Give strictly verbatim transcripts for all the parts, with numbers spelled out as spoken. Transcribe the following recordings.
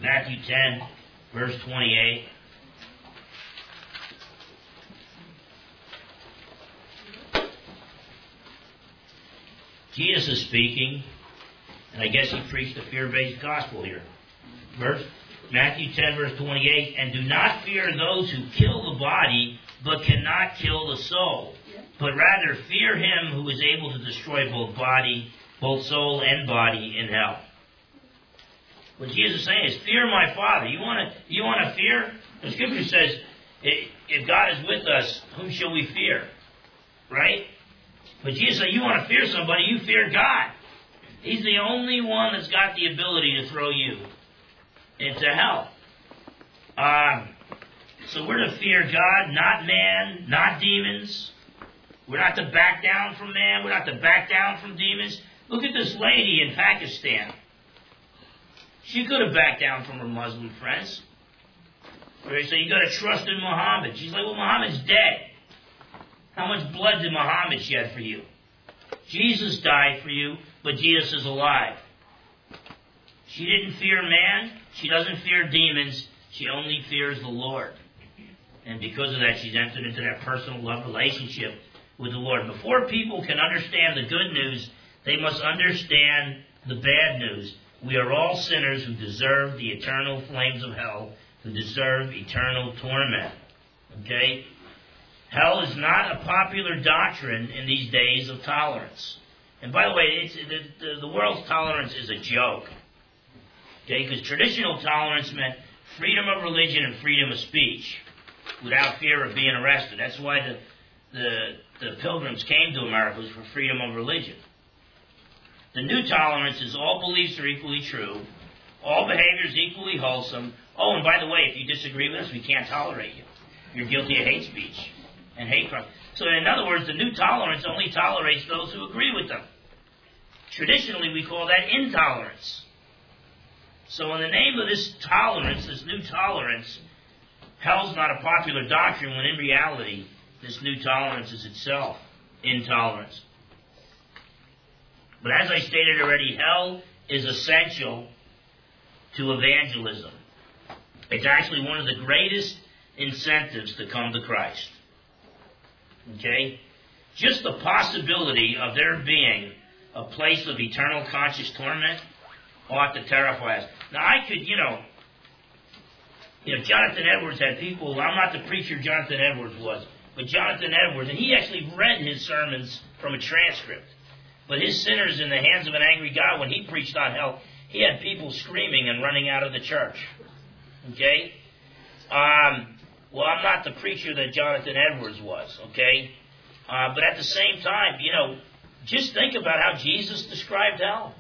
Matthew ten, verse twenty-eight. Jesus is speaking, and I guess he preached a fear-based gospel here. Verse Matthew ten, verse twenty-eight, and do not fear those who kill the body, but cannot kill the soul, but rather fear him who is able to destroy both body, both soul and body in hell. What Jesus is saying is, fear my Father. You want to you want to fear? The Scripture says, if God is with us, whom shall we fear? Right? But Jesus said, you want to fear somebody, you fear God. He's the only one that's got the ability to throw you into hell. Um, so we're to fear God, not man, not demons. We're not to back down from man. We're not to back down from demons. Look at this lady in Pakistan. She could have backed down from her Muslim friends. They say, you got to trust in Muhammad. She's like, well, Muhammad's dead. How much blood did Muhammad shed for you? Jesus died for you, but Jesus is alive. She didn't fear man. She doesn't fear demons. She only fears the Lord. And because of that, she's entered into that personal love relationship with the Lord. Before people can understand the good news, they must understand the bad news. We are all sinners who deserve the eternal flames of hell, who deserve eternal torment. Okay? Hell is not a popular doctrine in these days of tolerance. And by the way, it's, the, the, the world's tolerance is a joke. Okay? Because traditional tolerance meant freedom of religion and freedom of speech without fear of being arrested. That's why the, the, the pilgrims came to America, was for freedom of religion. The new tolerance is all beliefs are equally true, all behaviors equally wholesome. Oh, and by the way, if you disagree with us, we can't tolerate you. You're guilty of hate speech and hate crime. So in other words, the new tolerance only tolerates those who agree with them. Traditionally, we call that intolerance. So in the name of this tolerance, this new tolerance, hell's not a popular doctrine, when in reality, this new tolerance is itself intolerance. But as I stated already, hell is essential to evangelism. It's actually one of the greatest incentives to come to Christ. Okay? Just the possibility of there being a place of eternal conscious torment ought to terrify us. Now I could, you know, you know, Jonathan Edwards had people, I'm not the preacher Jonathan Edwards was, but Jonathan Edwards, and he actually read his sermons from a transcript. But his sinners in the hands of an angry God, when he preached on hell, he had people screaming and running out of the church. Okay? Um, well, I'm not the preacher that Jonathan Edwards was, okay? Uh, but at the same time, you know, just think about how Jesus described hell.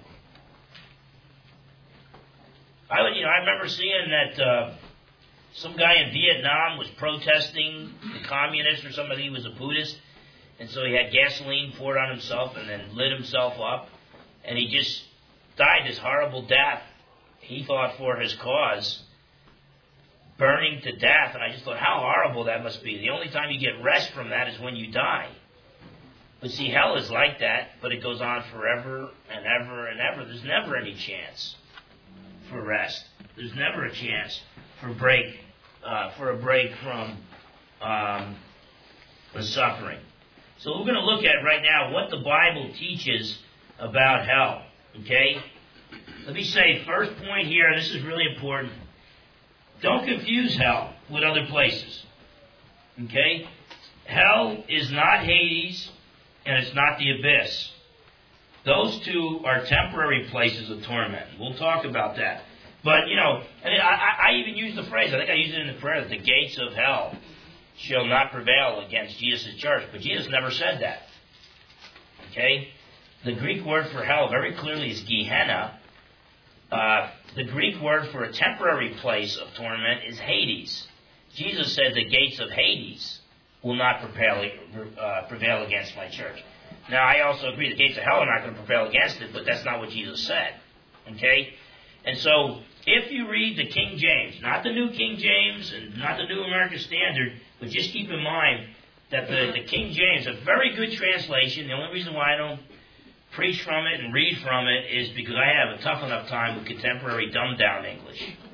I would, you know, I remember seeing that uh, some guy in Vietnam was protesting the communists or somebody. He was a Buddhist. And so he had gasoline poured on himself and then lit himself up. And he just died this horrible death, he thought, for his cause, burning to death. And I just thought, how horrible that must be. The only time you get rest from that is when you die. But see, hell is like that, but it goes on forever and ever and ever. There's never any chance for rest. There's never a chance for break, uh, for a break from um, the suffering. So we're going to look at right now what the Bible teaches about hell. Okay? Let me say, first point here, this is really important. Don't confuse hell with other places. Okay? Hell is not Hades, and it's not the abyss. Those two are temporary places of torment. We'll talk about that. But, you know, and I, I even use the phrase, I think I used it in the prayer, that the gates of hell shall not prevail against Jesus' church. But Jesus never said that. Okay? The Greek word for hell very clearly is Gehenna. Uh, the Greek word for a temporary place of torment is Hades. Jesus said the gates of Hades will not prevail, uh, prevail against my church. Now, I also agree the gates of hell are not going to prevail against it, but that's not what Jesus said. Okay? And so, if you read the King James, not the New King James and not the New American Standard, but just keep in mind that the, the King James, a very good translation. The only reason why I don't preach from it and read from it is because I have a tough enough time with contemporary dumbed-down English.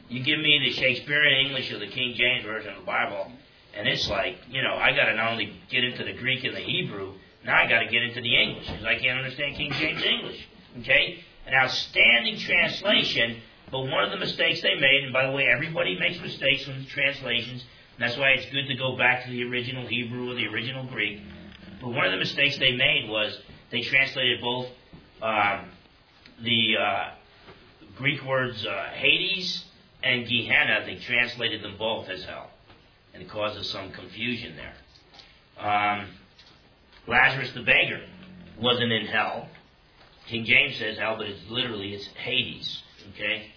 You give me the Shakespearean English or the King James Version of the Bible, and it's like, you know, I got to not only get into the Greek and the Hebrew, now I got to get into the English, because I can't understand King James English. Okay? An outstanding translation, but one of the mistakes they made, and by the way, everybody makes mistakes with translations, and that's why it's good to go back to the original Hebrew or the original Greek. But one of the mistakes they made was they translated both um, the uh, Greek words uh, Hades and Gehenna. They translated them both as hell, and it causes some confusion there. Um, Lazarus the beggar wasn't in hell. King James says hell, but it's literally it's Hades. Okay.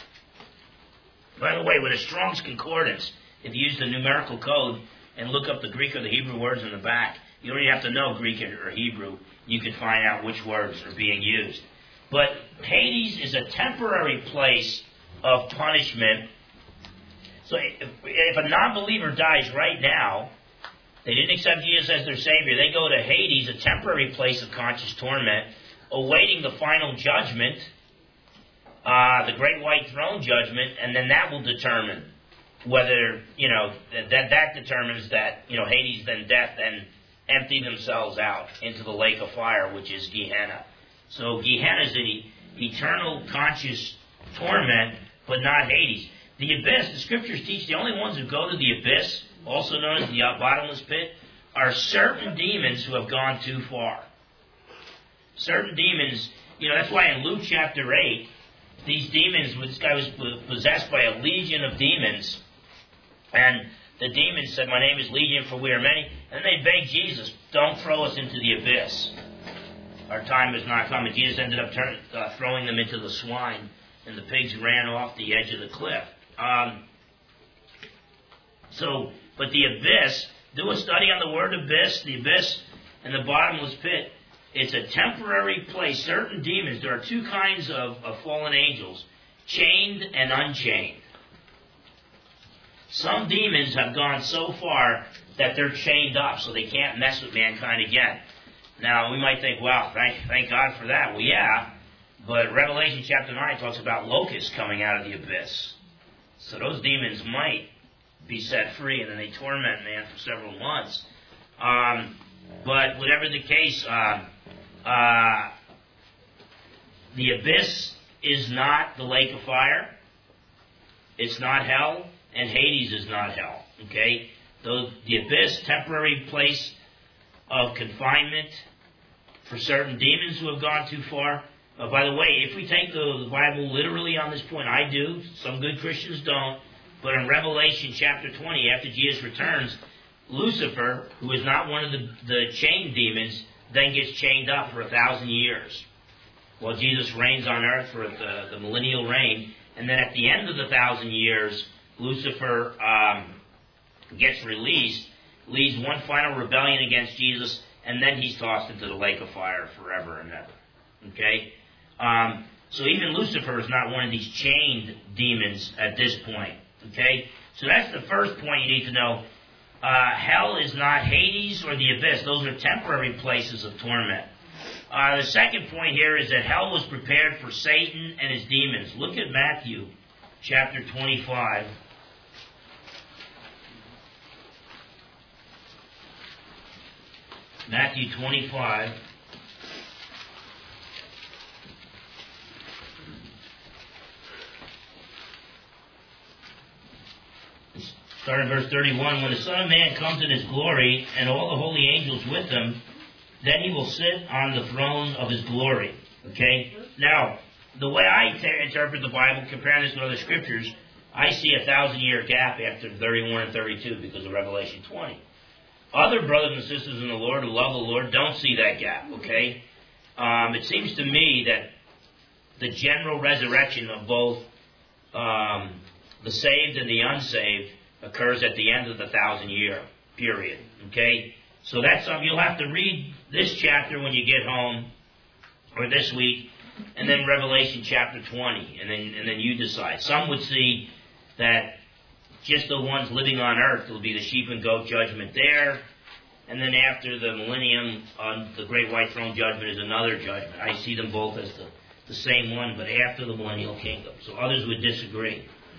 By the way, with a Strong's Concordance, if you use the numerical code and look up the Greek or the Hebrew words in the back, you don't even have to know Greek or Hebrew. You can find out which words are being used. But Hades is a temporary place of punishment. So if, if a non-believer dies right now, they didn't accept Jesus as their Savior, they go to Hades, a temporary place of conscious torment, awaiting the final judgment, uh, the great white throne judgment, and then that will determine whether, you know, that that determines that, you know, Hades, then death, then empty themselves out into the lake of fire, which is Gehenna. So Gehenna is an eternal conscious torment, but not Hades. The abyss, the scriptures teach the only ones who go to the abyss, also known as the bottomless pit, are certain demons who have gone too far. Certain demons, you know, that's why in Luke chapter eight, these demons, this guy was possessed by a legion of demons, and the demons said, "My name is Legion, for we are many." And they begged Jesus, "Don't throw us into the abyss. Our time has not come." And Jesus ended up turn, uh, throwing them into the swine, and the pigs ran off the edge of the cliff. Um, so, but the abyss, do a study on the word abyss, the abyss and the bottomless pit. It's a temporary place. Certain demons, there are two kinds of, of fallen angels, chained and unchained. Some demons have gone so far that they're chained up, so they can't mess with mankind again. Now, we might think, wow, thank, thank God for that. Well, yeah, but Revelation chapter nine talks about locusts coming out of the abyss. So those demons might be set free, and then they torment man for several months. Um, but whatever the case, uh, uh, the abyss is not the lake of fire. It's not hell. And Hades is not hell, okay? Those, the abyss, temporary place of confinement for certain demons who have gone too far. Uh, by the way, if we take the, the Bible literally on this point, I do, some good Christians don't, but in Revelation chapter twenty, after Jesus returns, Lucifer, who is not one of the, the chained demons, then gets chained up for a thousand years, while Jesus reigns on earth for the, the millennial reign, and then at the end of the thousand years, Lucifer um, gets released, leads one final rebellion against Jesus, and then he's tossed into the lake of fire forever and ever. Okay? Um, so even Lucifer is not one of these chained demons at this point. Okay? So that's the first point you need to know. Uh, hell is not Hades or the abyss. Those are temporary places of torment. Uh, the second point here is that hell was prepared for Satan and his demons. Look at Matthew chapter twenty-five. Matthew twenty-five. Start in verse thirty-one. When the Son of Man comes in his glory, and all the holy angels with him, then he will sit on the throne of his glory. Okay? Now, the way I ter- interpret the Bible, comparing this with other scriptures, I see a thousand-year gap after thirty-one and thirty-two because of Revelation twenty. Other brothers and sisters in the Lord who love the Lord don't see that gap, okay? Um, it seems to me that the general resurrection of both um, the saved and the unsaved occurs at the end of the thousand-year period, okay? So that's something you'll have to read this chapter when you get home, or this week, and then Revelation chapter twenty, and then and then you decide. Some would see that just the ones living on earth will be the sheep and goat judgment there, and then after the millennium, on the great white throne judgment is another judgment. I see them both as the, the same one, but after the millennial kingdom. So others would disagree.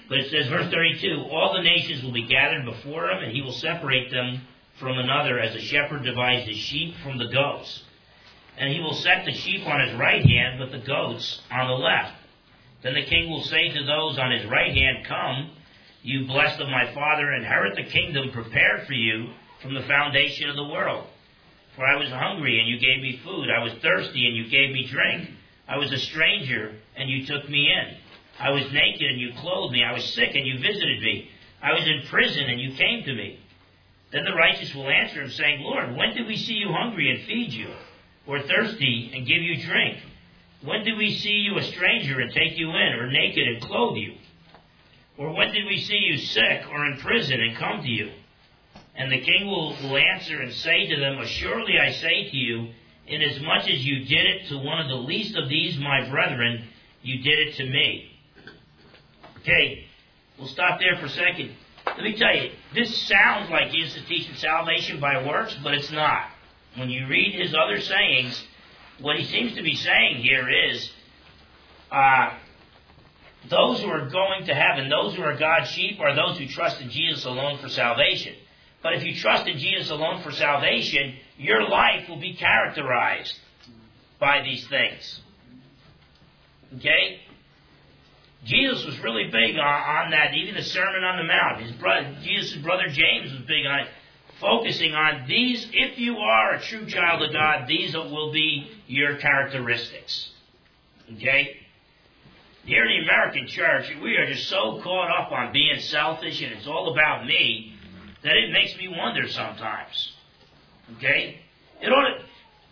But it says, verse thirty-two, all the nations will be gathered before him, and he will separate them from another, as a shepherd divides his sheep from the goats. And he will set the sheep on his right hand, but the goats on the left. Then the king will say to those on his right hand, come, you blessed of my Father, inherit the kingdom prepared for you from the foundation of the world. For I was hungry, and you gave me food. I was thirsty, and you gave me drink. I was a stranger, and you took me in. I was naked, and you clothed me. I was sick, and you visited me. I was in prison, and you came to me. Then the righteous will answer him, saying, Lord, when did we see you hungry and feed you, or thirsty and give you drink? When did we see you a stranger and take you in, or naked and clothe you? Or when did we see you sick or in prison and come to you? And the king will, will answer and say to them, assuredly I say to you, inasmuch as you did it to one of the least of these my brethren, you did it to me. Okay, we'll stop there for a second. Let me tell you, this sounds like Jesus is teaching salvation by works, but it's not. When you read his other sayings, what he seems to be saying here is, uh, those who are going to heaven, those who are God's sheep, are those who trust in Jesus alone for salvation. But if you trust in Jesus alone for salvation, your life will be characterized by these things. Okay? Jesus was really big on, on that, even the Sermon on the Mount. His brother, Jesus' brother James was big on it, focusing on these. If you are a true child of God, these will be your characteristics. Okay? Here in the American church, we are just so caught up on being selfish and it's all about me that it makes me wonder sometimes. Okay? It ought to,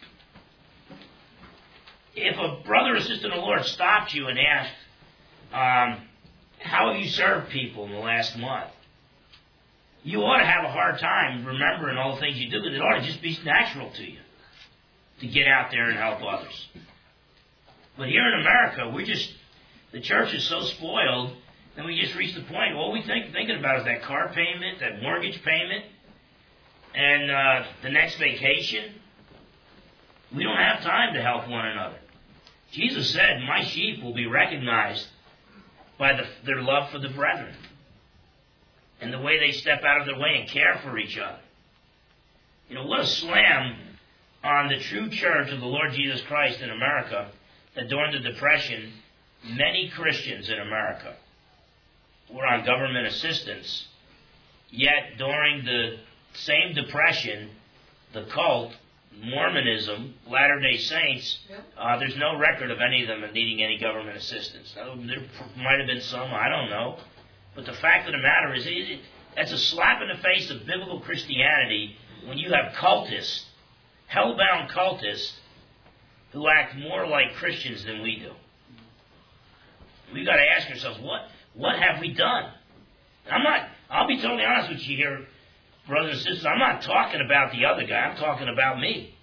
if a brother or sister in the Lord stopped you and asked, um, how have you served people in the last month? You ought to have a hard time remembering all the things you do, because it ought to just be natural to you to get out there and help others. But here in America, we just, the church is so spoiled, and we just reach the point, all we think thinking about is that car payment, that mortgage payment, and uh, the next vacation. We don't have time to help one another. Jesus said, my sheep will be recognized by the, their love for the brethren and the way they step out of their way and care for each other. You know, what a slam on the true church of the Lord Jesus Christ in America that during the Depression, many Christians in America were on government assistance, yet during the same Depression, the cult, Mormonism, Latter-day Saints, uh, there's no record of any of them needing any government assistance. Now, there might have been some, I don't know. But the fact of the matter is, it, it, that's a slap in the face of biblical Christianity when you have cultists, hell-bound cultists, who act more like Christians than we do. We've got to ask ourselves, what, what have we done? I'm not, I'll be totally honest with you here, brothers and sisters, I'm not talking about the other guy, I'm talking about me.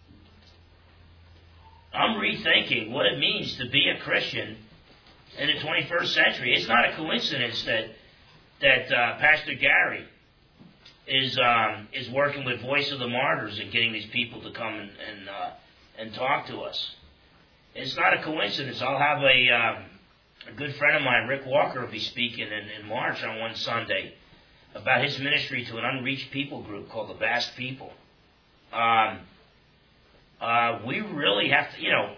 I'm rethinking what it means to be a Christian in the twenty-first century. It's not a coincidence that that uh, Pastor Gary is um, is working with Voice of the Martyrs and getting these people to come and and, uh, and talk to us. It's not a coincidence. I'll have a uh, a good friend of mine, Rick Walker, will be speaking in, in March on one Sunday about his ministry to an unreached people group called the Basque People. Um, uh, we really have to, you know,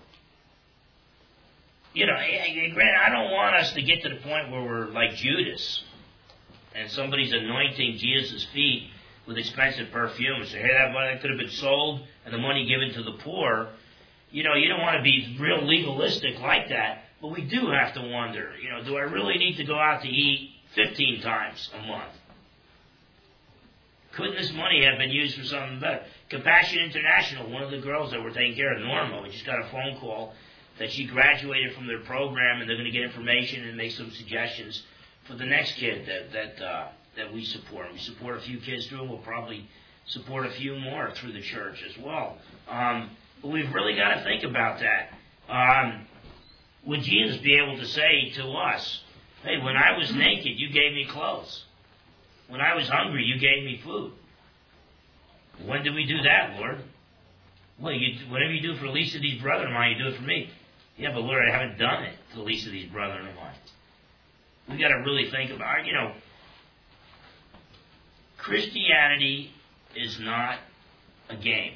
you know, granted, I don't want us to get to the point where we're like Judas and somebody's anointing Jesus' feet with expensive perfume. Say, hey, that money could have been sold and the money given to the poor. You know, you don't want to be real legalistic like that, but we do have to wonder, you know, do I really need to go out to eat fifteen times a month? Couldn't this money have been used for something better? Compassion International, one of the girls that were taking care of Norma, we just got a phone call that she graduated from their program and they're going to get information and make some suggestions for the next kid that that uh, that we support. We support a few kids through, and we'll probably support a few more through the church as well. Um, but we've really got to think about that. Um, would Jesus be able to say to us, hey, when I was naked, you gave me clothes. When I was hungry, you gave me food. When did we do that, Lord? Well, you, whatever you do for the least of these brethren of mine, you do it for me. Yeah, but Lord, I haven't done it to the least of these brethren of mine. we got to really think about, you know, Christianity is not a game.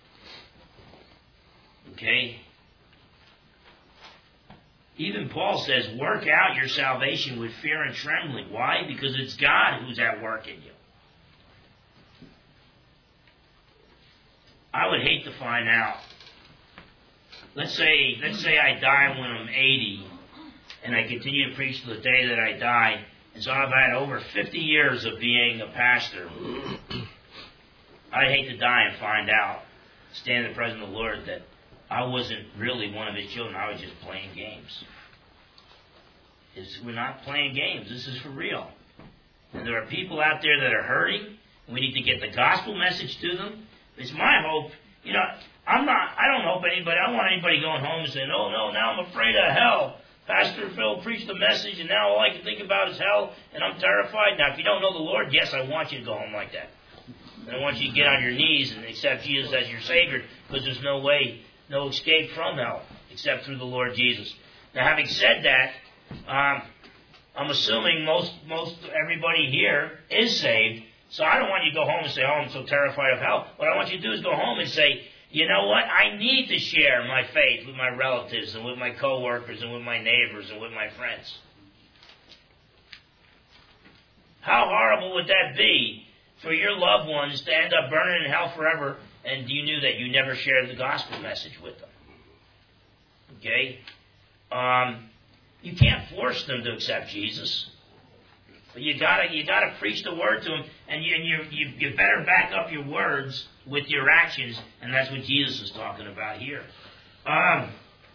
Okay? Even Paul says, work out your salvation with fear and trembling. Why? Because it's God who's at work in you. I would hate to find out. Let's say, let's say I die when I'm eighty, and I continue to preach to the day that I die, and so I've had over fifty years of being a pastor. I'd hate to die and find out, stand in the presence of the Lord, that I wasn't really one of His children. I was just playing games. It's, we're not playing games. This is for real. And there are people out there that are hurting. And we need to get the gospel message to them. It's my hope. You know, I'm not. I don't hope anybody. I don't want anybody going home and saying, "Oh no, now I'm afraid of hell." Pastor Phil preached the message, and now all I can think about is hell, and I'm terrified. Now, if you don't know the Lord, yes, I want you to go home like that. And I want you to get on your knees and accept Jesus as your Savior, because there's no way, no escape from hell except through the Lord Jesus. Now, having said that, um, I'm assuming most, most everybody here is saved, so I don't want you to go home and say, "Oh, I'm so terrified of hell." What I want you to do is go home and say, "You know what? I need to share my faith with my relatives and with my coworkers and with my neighbors and with my friends." How horrible would that be for your loved ones to end up burning in hell forever, and you knew that you never shared the gospel message with them? Okay? Um, you can't force them to accept Jesus. But you gotta, you gotta preach the word to them, and you, and you, you, you better back up your words with your actions, and that's what Jesus is talking about here. Um,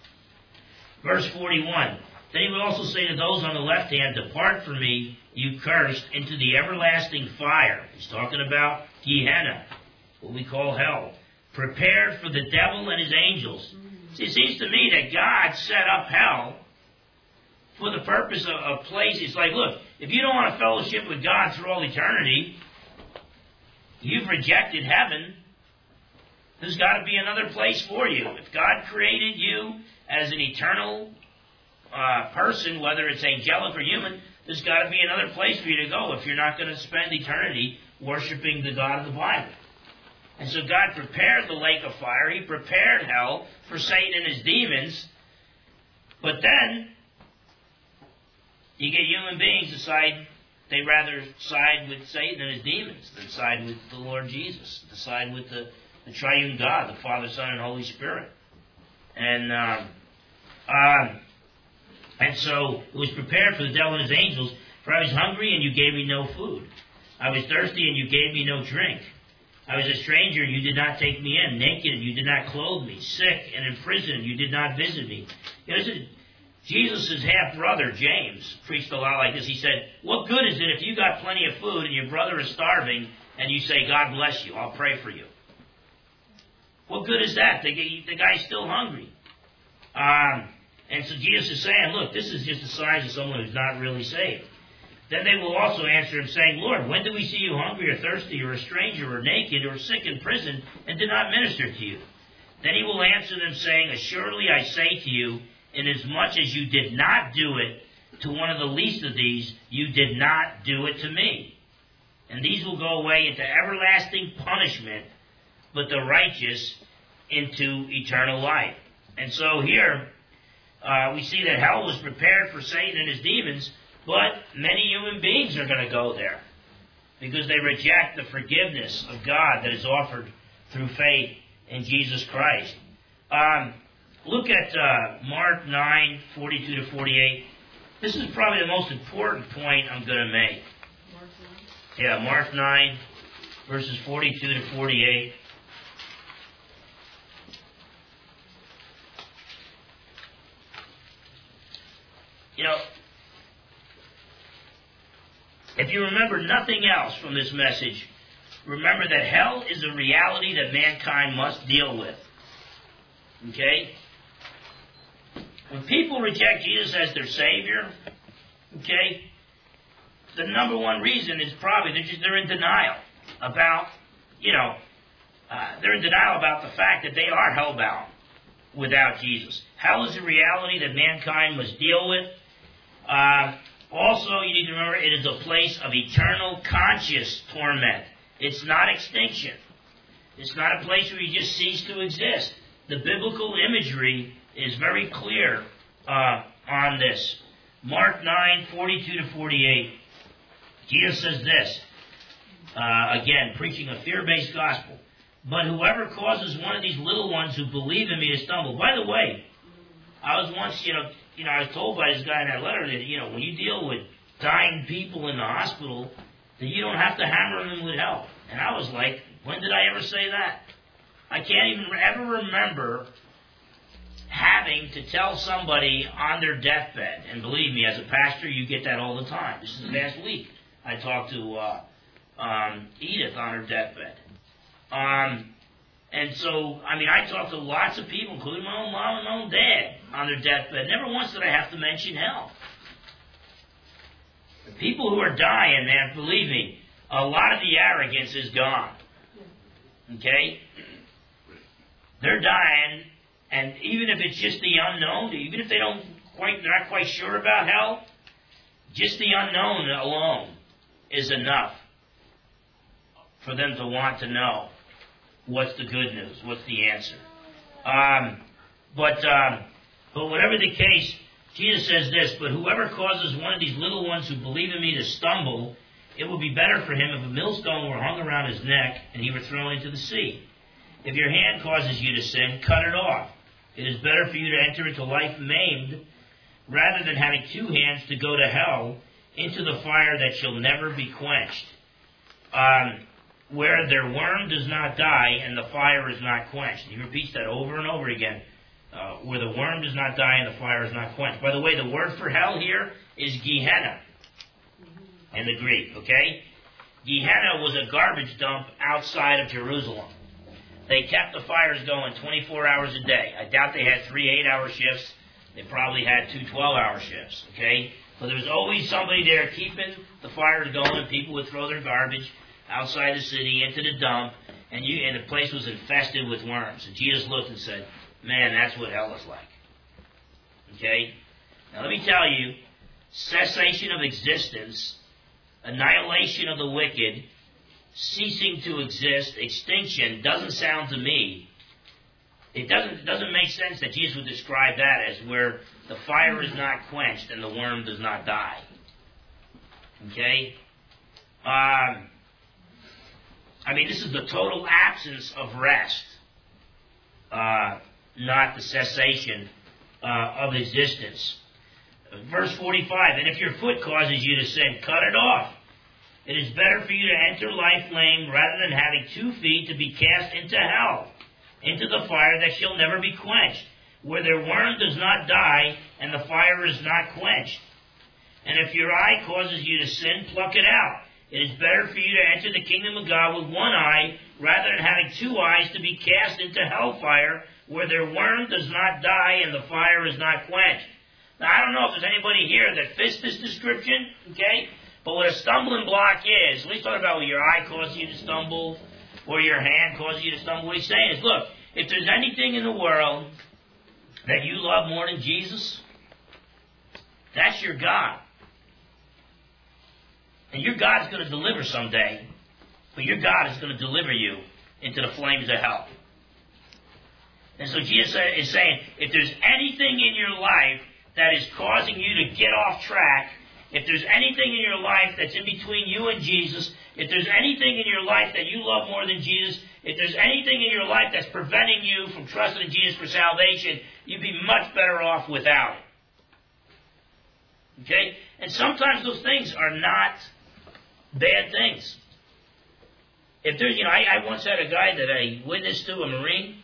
verse forty-one. Then he will also say to those on the left hand, "Depart from me, you cursed, into the everlasting fire." He's talking about Gehenna, what we call hell, prepared for the devil and his angels. See, it seems to me that God set up hell for the purpose of a place. It's like, look, if you don't want a fellowship with God through all eternity, you've rejected heaven. There's got to be another place for you. If God created you as an eternal uh, person, whether it's angelic or human, there's got to be another place for you to go if you're not going to spend eternity worshiping the God of the Bible. And so God prepared the lake of fire. He prepared hell for Satan and his demons. But then you get human beings decide they rather side with Satan and his demons than side with the Lord Jesus, to side with the, the triune God, the Father, Son, and Holy Spirit. And um, um, and so it was prepared for the devil and his angels. For I was hungry, and you gave me no food. I was thirsty, and you gave me no drink. I was a stranger, and you did not take me in. Naked, and you did not clothe me. Sick and in prison, and you did not visit me. You know, Jesus' half-brother, James, preached a lot like this. He said, "What good is it if you got plenty of food and your brother is starving and you say, 'God bless you, I'll pray for you'? What good is that? The, the guy's still hungry." Um, and so Jesus is saying, look, this is just the signs of someone who's not really saved. Then they will also answer him, saying, "Lord, when did we see you hungry or thirsty or a stranger or naked or sick in prison and did not minister to you?" Then he will answer them, saying, "Assuredly I say to you, inasmuch as you did not do it to one of the least of these, you did not do it to me. And these will go away into everlasting punishment, but the righteous into eternal life." And so here, uh, we see that hell was prepared for Satan and his demons, but many human beings are going to go there because they reject the forgiveness of God that is offered through faith in Jesus Christ. Um, Look at uh, Mark nine, forty-two to forty-eight. This is probably the most important point I'm going to make. Mark nine? Yeah, Mark nine, verses forty-two to forty-eight. You know, if you remember nothing else from this message, remember that hell is a reality that mankind must deal with. Okay? When people reject Jesus as their Savior, okay, the number one reason is probably they're, just, they're in denial about, you know, uh, they're in denial about the fact that they are hellbound without Jesus. Hell is a reality that mankind must deal with. Uh, also, also, you need to remember, it is a place of eternal conscious torment. It's not extinction. It's not a place where you just cease to exist. The biblical imagery is very clear uh, on this. Mark nine, forty-two to forty-eight. Jesus says this, uh, again, preaching a fear-based gospel. But whoever causes one of these little ones who believe in me to stumble. By the way, I was once, you know, you know, I was told by this guy in that letter that, you know, when you deal with dying people in the hospital, that you don't have to hammer them with hell. And I was like, when did I ever say that? I can't even ever remember having to tell somebody on their deathbed, and believe me, as a pastor, you get that all the time. This is last week. I talked to uh, um, Edith on her deathbed. Um, and so, I mean, I talked to lots of people, including my own mom and my own dad, on their deathbed. Never once did I have to mention hell. The people who are dying, man, believe me, a lot of the arrogance is gone. Okay? They're dying, and even if it's just the unknown, even if they don't quite, they're not quite sure about hell, just the unknown alone is enough for them to want to know what's the good news, what's the answer. Um, but, um, but whatever the case, Jesus says this, but whoever causes one of these little ones who believe in me to stumble, it would be better for him if a millstone were hung around his neck and he were thrown into the sea. If your hand causes you to sin, cut it off. It is better for you to enter into life maimed rather than having two hands to go to hell, into the fire that shall never be quenched, um, where their worm does not die and the fire is not quenched. He repeats that over and over again. Uh, where the worm does not die and the fire is not quenched. By the way, the word for hell here is Gehenna in the Greek, okay? Gehenna was a garbage dump outside of Jerusalem. They kept the fires going twenty-four hours a day. I doubt they had three eight-hour shifts. They probably had two twelve-hour shifts, okay? So there was always somebody there keeping the fires going, and people would throw their garbage outside the city into the dump, and you and the place was infested with worms. And Jesus looked and said, man, that's what hell is like. Okay? Now let me tell you, cessation of existence, annihilation of the wicked, ceasing to exist, extinction, doesn't sound to me, it doesn't, it doesn't make sense that Jesus would describe that as where the fire is not quenched and the worm does not die. Okay? Um, I mean, this is the total absence of rest. Uh, not the cessation uh, of existence. Verse forty-five, and if your foot causes you to sin, cut it off. It is better for you to enter life lame rather than having two feet to be cast into hell, into the fire that shall never be quenched, where their worm does not die and the fire is not quenched. And if your eye causes you to sin, pluck it out. It is better for you to enter the kingdom of God with one eye rather than having two eyes to be cast into hellfire, where their worm does not die and the fire is not quenched. Now, I don't know if there's anybody here that fits this description, okay? But what a stumbling block is, when he's talking about where your eye causes you to stumble, or your hand causes you to stumble, what he's saying is, look, if there's anything in the world that you love more than Jesus, that's your God. And your God's going to deliver someday, but your God is going to deliver you into the flames of hell. And so Jesus is saying, if there's anything in your life that is causing you to get off track, if there's anything in your life that's in between you and Jesus, if there's anything in your life that you love more than Jesus, if there's anything in your life that's preventing you from trusting in Jesus for salvation, you'd be much better off without it. Okay? And sometimes those things are not bad things. If there's, you know, I, I once had a guy that I witnessed to, a Marine,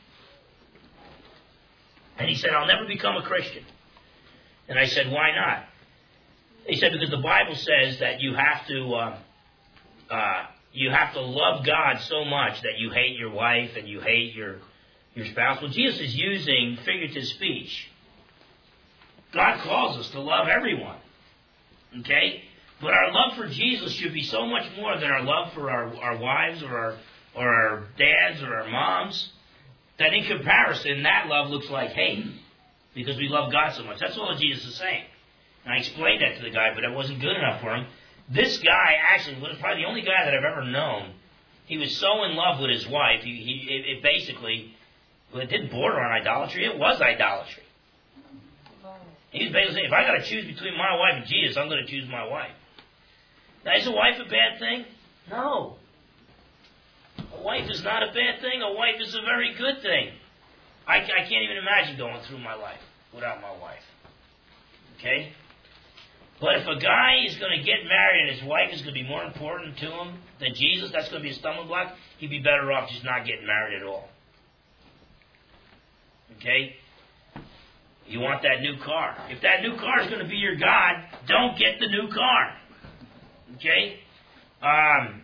and he said, I'll never become a Christian. And I said, why not? He said, because the Bible says that you have to uh, uh, you have to love God so much that you hate your wife and you hate your your spouse. Well, Jesus is using figurative speech. God calls us to love everyone. Okay? But our love for Jesus should be so much more than our love for our, our wives or our, or our dads or our moms, that in comparison, that love looks like hate because we love God so much. That's all Jesus is saying. And I explained that to the guy, but it wasn't good enough for him. This guy actually was probably the only guy that I've ever known. He was so in love with his wife, he, he it, it basically, well, it didn't border on idolatry, it was idolatry. He was basically saying, if I got to choose between my wife and Jesus, I'm going to choose my wife. Now, is a wife a bad thing? No. A wife is not a bad thing. A wife is a very good thing. I, I can't even imagine going through my life without my wife. Okay? But if a guy is going to get married and his wife is going to be more important to him than Jesus, that's going to be a stumbling block, he'd be better off just not getting married at all. Okay? You want that new car. If that new car is going to be your God, don't get the new car. Okay? Um,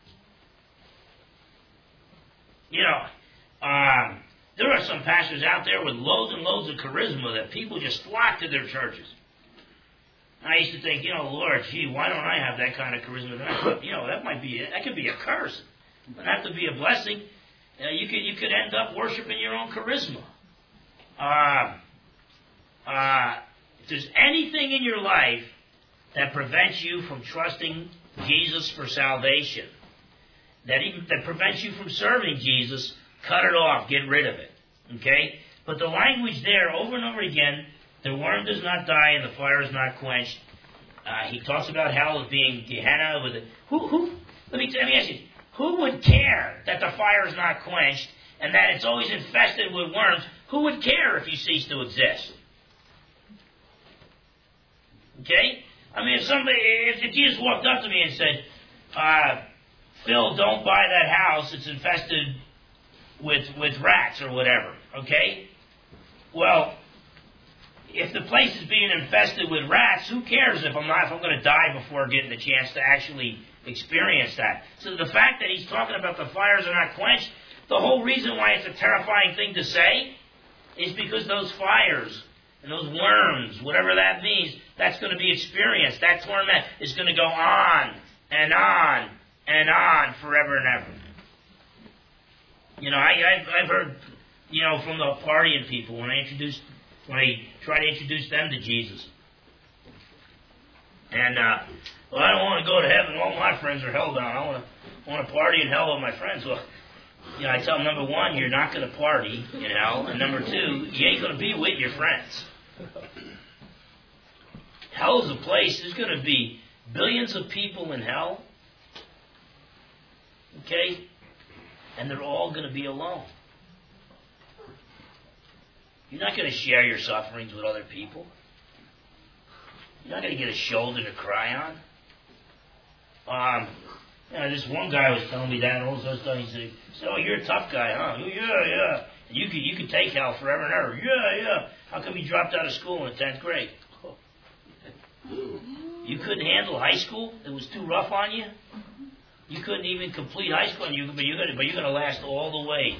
you know, um, there are some pastors out there with loads and loads of charisma that people just flock to their churches. I used to think, you know, Lord, gee, why don't I have that kind of charisma? That, you know, that might be, that could be a curse. It doesn't have to be a blessing. Uh, you could, you could end up worshiping your own charisma. Uh, uh, if there's anything in your life that prevents you from trusting Jesus for salvation, that even that prevents you from serving Jesus, cut it off, get rid of it. Okay? But the language there, over and over again, the worm does not die and the fire is not quenched. Uh, he talks about hell as being Gehenna with it. Who, who, let me, let me ask you, who would care that the fire is not quenched and that it's always infested with worms? Who would care if you cease to exist? Okay? I mean, if somebody, if, if Jesus walked up to me and said, uh, Phil, don't buy that house, it's infested with, with rats or whatever, okay? Well, if the place is being infested with rats, who cares if I'm not, if I'm going to die before getting the chance to actually experience that? So the fact that he's talking about the fires are not quenched, the whole reason why it's a terrifying thing to say is because those fires and those worms, whatever that means, that's going to be experienced. That torment is going to go on and on and on forever and ever. You know, I, I've, I've heard, you know, from the partying people when I introduced when I try to introduce them to Jesus. And, uh, well, I don't want to go to heaven. All my friends are hellbound. I want to want to party in hell with my friends. Well, you know, I tell them, number one, you're not going to party in hell. And number two, you ain't going to be with your friends. Hell is a place, there's going to be billions of people in hell. Okay? And they're all going to be alone. You're not going to share your sufferings with other people. You're not going to get a shoulder to cry on. Um, you know, this one guy was telling me that, and all this other stuff. He said, "So you're a tough guy, huh? Yeah, yeah. And you could you could take hell forever and ever. Yeah, yeah. How come you dropped out of school in the tenth grade? You couldn't handle high school? It was too rough on you. You couldn't even complete high school, and you but you're gonna but you're gonna last all the way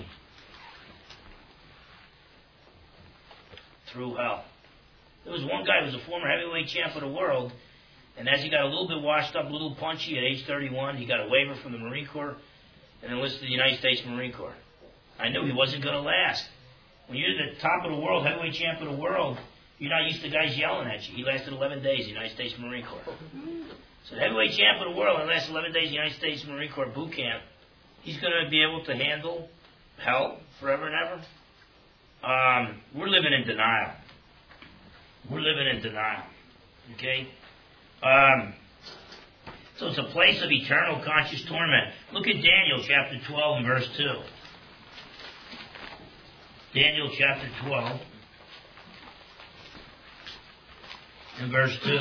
through hell." There was one guy who was a former heavyweight champ of the world, and as he got a little bit washed up, a little punchy at age thirty-one, he got a waiver from the Marine Corps and enlisted in the United States Marine Corps. I knew he wasn't going to last. When you're at the top of the world, heavyweight champ of the world, you're not used to guys yelling at you. He lasted eleven days in the United States Marine Corps. So the heavyweight champ of the world, and lasted eleven days in the United States Marine Corps boot camp, he's going to be able to handle hell forever and ever? Um, we're living in denial. We're living in denial. Okay? Um, so it's a place of eternal conscious torment. Look at Daniel chapter twelve and verse two. Daniel chapter twelve and verse two.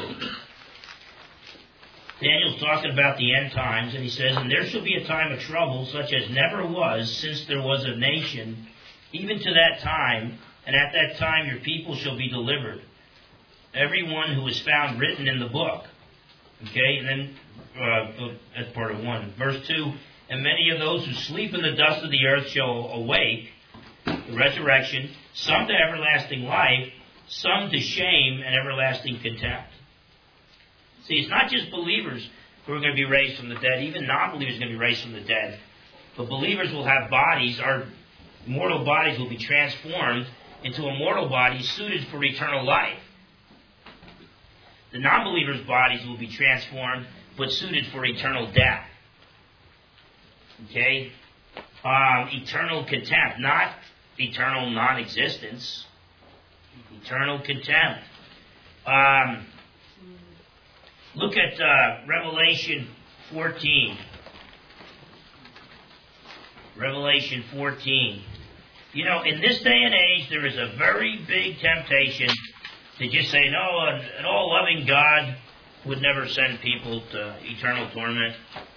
Daniel's talking about the end times, and he says, "And there shall be a time of trouble such as never was since there was a nation, even to that time, and at that time your people shall be delivered. Everyone who is found written in the book." Okay, and then uh, that's part of one. Verse two, "And many of those who sleep in the dust of the earth shall awake, the resurrection, some to everlasting life, some to shame and everlasting contempt." See, it's not just believers who are going to be raised from the dead. Even non-believers are going to be raised from the dead. But believers will have bodies, our mortal bodies will be transformed into immortal bodies suited for eternal life. The non-believers' bodies will be transformed, but suited for eternal death. Okay? Um, eternal contempt, not eternal non-existence. Eternal contempt. Um, look at uh, Revelation fourteen. Revelation fourteen. You know, in this day and age, there is a very big temptation to just say, no, an, an all-loving God would never send people to eternal torment.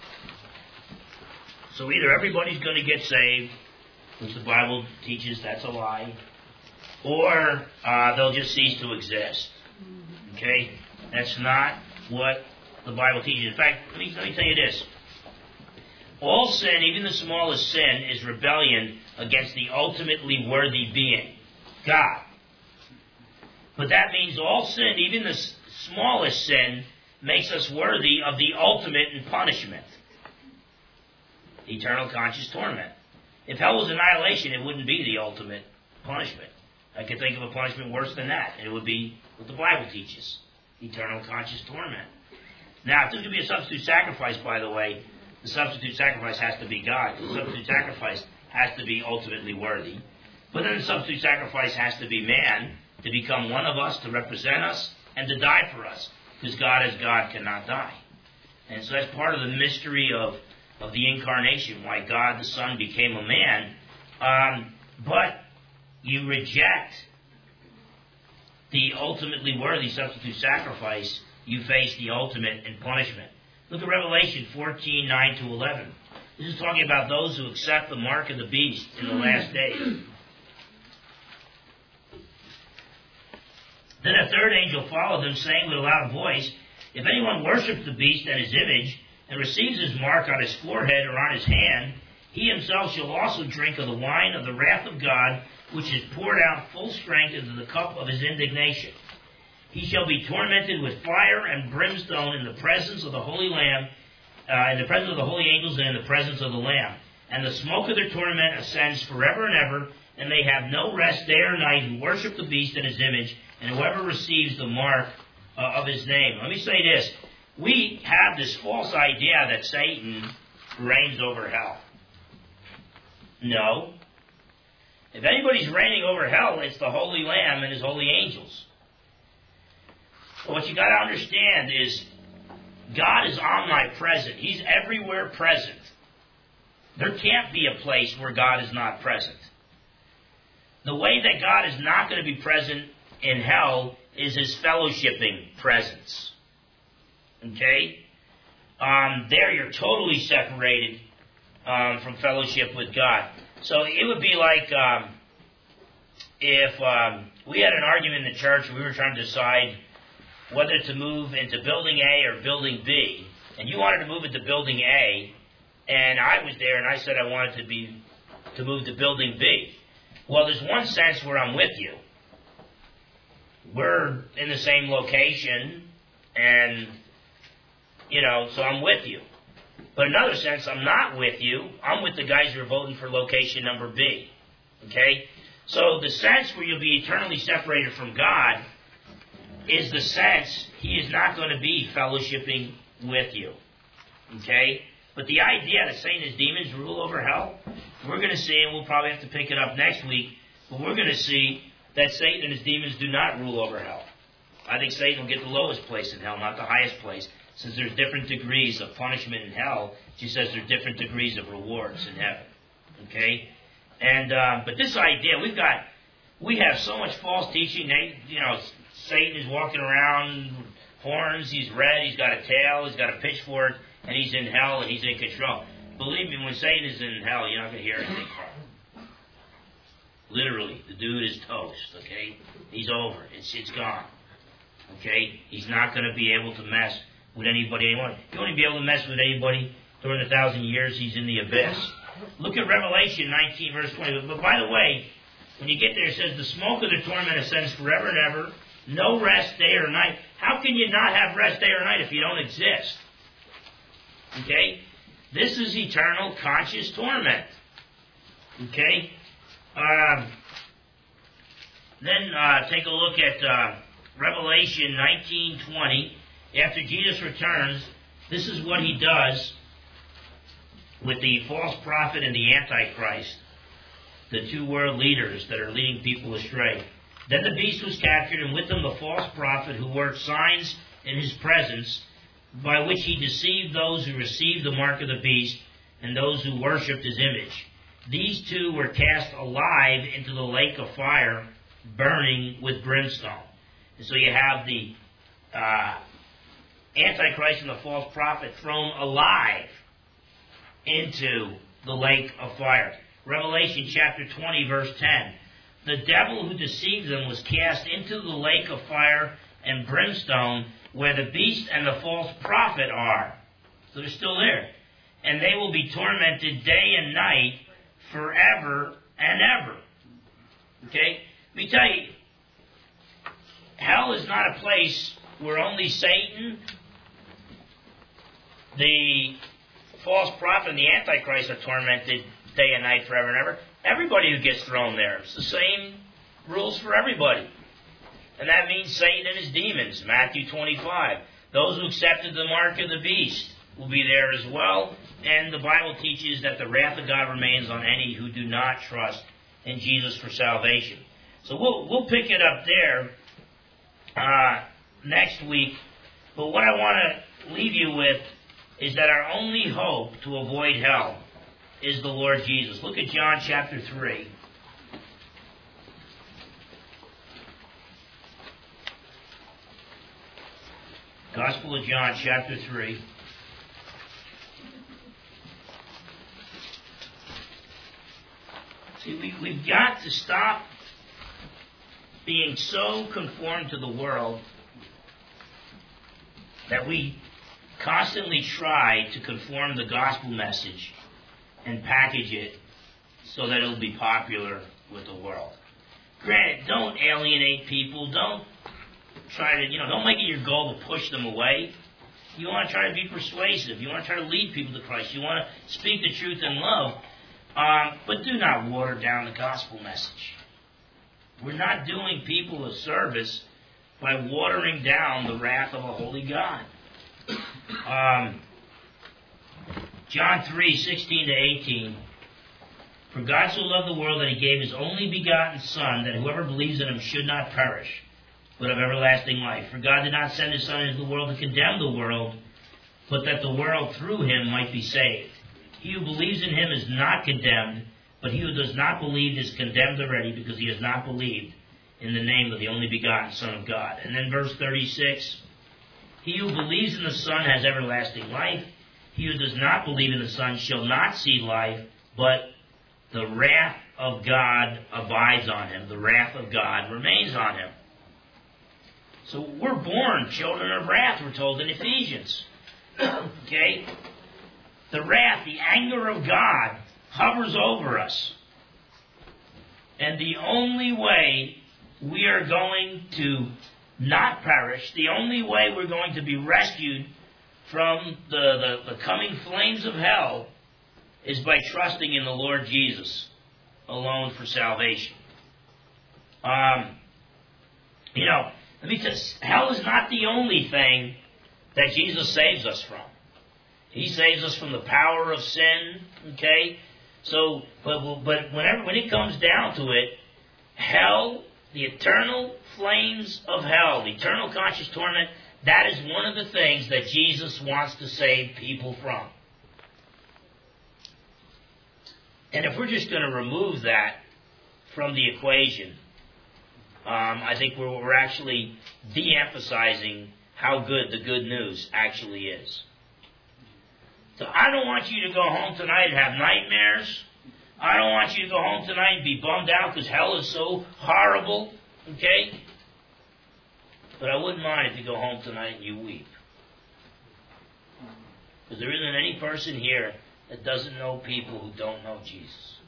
So either everybody's going to get saved, which the Bible teaches that's a lie, or uh, they'll just cease to exist. Okay? That's not what the Bible teaches. In fact, let me, let me tell you this. All sin, even the smallest sin, is rebellion against the ultimately worthy being, God. But that means all sin, even the s- smallest sin, makes us worthy of the ultimate in punishment. Eternal conscious torment. If hell was annihilation, it wouldn't be the ultimate punishment. I could think of a punishment worse than that, and it would be what the Bible teaches. Eternal conscious torment. Now, if there's going to be a substitute sacrifice, by the way, the substitute sacrifice has to be God. The substitute sacrifice has to be ultimately worthy. But then the substitute sacrifice has to be man, to become one of us, to represent us, and to die for us. Because God as God cannot die. And so that's part of the mystery of, of the incarnation, why God the Son became a man. Um, but you reject the ultimately worthy substitute sacrifice, you face the ultimate in punishment. Look at Revelation fourteen, nine to eleven. This is talking about those who accept the mark of the beast in the last days. Then a third angel followed them, saying with a loud voice, if anyone worships the beast and his image, and receives his mark on his forehead or on his hand, he himself shall also drink of the wine of the wrath of God, which is poured out full strength into the cup of his indignation. He shall be tormented with fire and brimstone in the presence of the Holy Lamb, uh, in the presence of the holy angels and in the presence of the Lamb. And the smoke of their torment ascends forever and ever, and they have no rest day or night who worship the beast and his image, and whoever receives the mark uh, of his name. Let me say this. We have this false idea that Satan reigns over hell. No. If anybody's reigning over hell, it's the Holy Lamb and his holy angels. But what you got to understand is God is omnipresent. He's everywhere present. There can't be a place where God is not present. The way that God is not going to be present in hell is his fellowshipping presence. Okay? Um, there you're totally separated um, from fellowship with God. So it would be like um, if um, we had an argument in the church and we were trying to decide whether to move into building A or building B, and you wanted to move into building A, and I was there and I said I wanted to be to move to building B. Well, there's one sense where I'm with you. We're in the same location, and, you know, so I'm with you. But in another sense, I'm not with you. I'm with the guys who are voting for location number B. Okay? So the sense where you'll be eternally separated from God is the sense he is not going to be fellowshipping with you. Okay? But the idea that Satan and his demons rule over hell, we're going to see, and we'll probably have to pick it up next week, but we're going to see that Satan and his demons do not rule over hell. I think Satan will get the lowest place in hell, not the highest place, since there's different degrees of punishment in hell. She says there's different degrees of rewards in heaven. Okay? And, uh, but this idea, we've got, we have so much false teaching. They, you know, Satan is walking around, horns, he's red, he's got a tail, he's got a pitchfork, and he's in hell and he's in control. Believe me, when Satan is in hell, you're not going to hear anything from him. Literally, the dude is toast, okay? He's over. It's it's gone. Okay? He's not going to be able to mess with anybody anymore. He'll only be able to mess with anybody during the thousand years he's in the abyss. Look at Revelation nineteen, verse twenty. But by the way, when you get there, it says, the smoke of the torment ascends forever and ever, no rest day or night. How can you not have rest day or night if you don't exist? Okay? This is eternal conscious torment. Okay? Um, then uh, take a look at uh, Revelation nineteen twenty, after Jesus returns, this is what he does with the false prophet and the Antichrist, the two world leaders that are leading people astray. Then the beast was captured, and with him the false prophet who worked signs in his presence, by which he deceived those who received the mark of the beast and those who worshipped his image. These two were cast alive into the lake of fire, burning with brimstone. And so you have the uh, Antichrist and the false prophet thrown alive into the lake of fire. Revelation chapter twenty, verse ten. The devil who deceived them was cast into the lake of fire and brimstone, where the beast and the false prophet are. So they're still there. And they will be tormented day and night forever and ever. Okay? Let me tell you, hell is not a place where only Satan, the false prophet, and the Antichrist are tormented day and night forever and ever. Everybody who gets thrown there. It's the same rules for everybody. And that means Satan and his demons. Matthew twenty-five. Those who accepted the mark of the beast will be there as well. And the Bible teaches that the wrath of God remains on any who do not trust in Jesus for salvation. So we'll we'll pick it up there uh, next week. But what I want to leave you with is that our only hope to avoid hell is the Lord Jesus. Look at John chapter three. Gospel of John chapter three. See, we, we've got to stop being so conformed to the world that we constantly try to conform the gospel message and package it so that it'll be popular with the world. Granted, don't alienate people. Don't try to, you know, don't make it your goal to push them away. You want to try to be persuasive. You want to try to lead people to Christ. You want to speak the truth in love. Um, but do not water down the gospel message. We're not doing people a service by watering down the wrath of a holy God. Um, John three, sixteen to eighteen. For God so loved the world that he gave his only begotten Son, that whoever believes in him should not perish, but have everlasting life. For God did not send his Son into the world to condemn the world, but that the world through him might be saved. He who believes in him is not condemned, but he who does not believe is condemned already, because he has not believed in the name of the only begotten Son of God. And then verse thirty-six, he who believes in the Son has everlasting life. He who does not believe in the Son shall not see life, but the wrath of God abides on him. The wrath of God remains on him. So we're born children of wrath, we're told in Ephesians. Okay? The wrath, the anger of God hovers over us. And the only way we are going to not perish, the only way we're going to be rescued from the, the, the coming flames of hell, is by trusting in the Lord Jesus alone for salvation. Um, you know, let me tell you, hell is not the only thing that Jesus saves us from. He saves us from the power of sin, okay? So, but, but whenever, when it comes down to it, hell, the eternal flames of hell, the eternal conscious torment, that is one of the things that Jesus wants to save people from. And if we're just going to remove that from the equation, um, I think we're, we're actually de-emphasizing how good the good news actually is. So I don't want you to go home tonight and have nightmares. I don't want you to go home tonight and be bummed out because hell is so horrible, okay? But I wouldn't mind if you go home tonight and you weep. Because there isn't any person here that doesn't know people who don't know Jesus.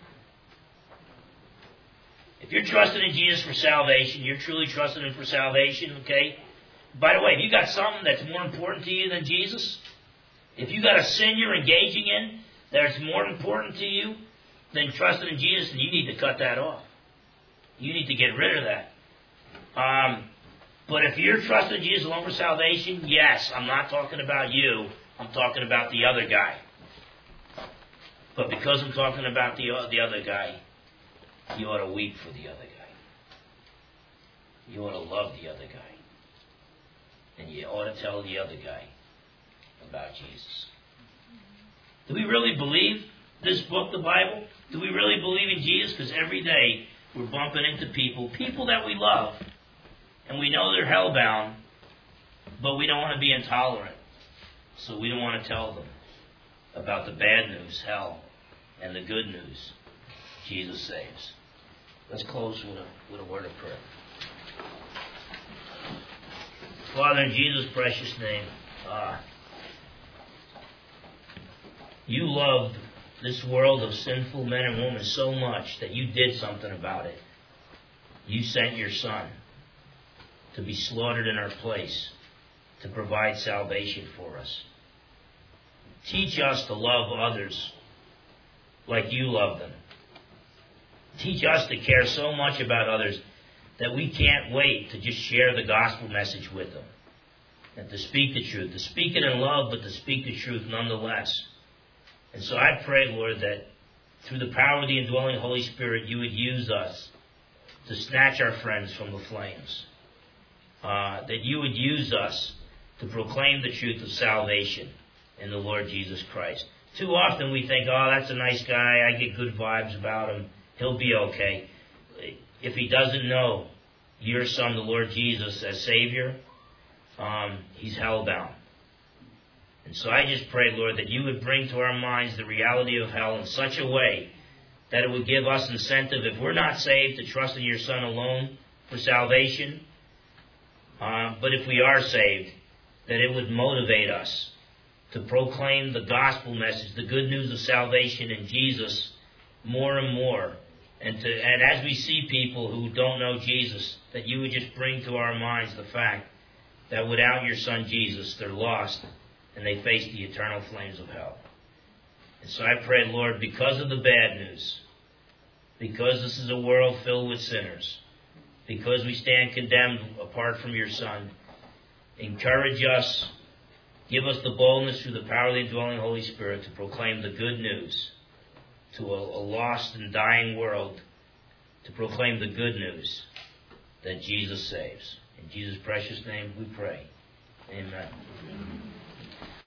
If you're trusting in Jesus for salvation, you're truly trusting Him for salvation, okay? By the way, if you got something that's more important to you than Jesus, if you got a sin you're engaging in that's more important to you than trusting in Jesus, then you need to cut that off. You need to get rid of that. Um, But if you're trusting Jesus alone for salvation, yes, I'm not talking about you. I'm talking about the other guy. But because I'm talking about the, the other guy, you ought to weep for the other guy. You ought to love the other guy. And you ought to tell the other guy about Jesus. Do we really believe this book, the Bible? Do we really believe in Jesus? Because every day we're bumping into people, people that we love, and we know they're hellbound, but we don't want to be intolerant. So we don't want to tell them about the bad news, hell, and the good news, Jesus saves. Let's close with a, with a word of prayer. Father, in Jesus' precious name, uh, you loved this world of sinful men and women so much that you did something about it. You sent your Son to be slaughtered in our place, to provide salvation for us. Teach us to love others like you love them. Teach us to care so much about others that we can't wait to just share the gospel message with them. And to speak the truth. To speak it in love, but to speak the truth nonetheless. And so I pray, Lord, that through the power of the indwelling Holy Spirit, you would use us to snatch our friends from the flames. Uh, that you would use us to proclaim the truth of salvation in the Lord Jesus Christ. Too often we think, oh, that's a nice guy, I get good vibes about him, he'll be okay. If he doesn't know your Son, the Lord Jesus, as Savior, um, he's hellbound. And so I just pray, Lord, that you would bring to our minds the reality of hell in such a way that it would give us incentive, if we're not saved, to trust in your Son alone for salvation. Uh, but if we are saved, that it would motivate us to proclaim the gospel message, the good news of salvation in Jesus more and more. And to, and as we see people who don't know Jesus, that you would just bring to our minds the fact that without your Son Jesus, they're lost and they face the eternal flames of hell. And so I pray, Lord, because of the bad news, because this is a world filled with sinners, because we stand condemned apart from your Son, encourage us, give us the boldness through the power of the indwelling Holy Spirit to proclaim the good news to a, a lost and dying world, to proclaim the good news that Jesus saves. In Jesus' precious name we pray. Amen.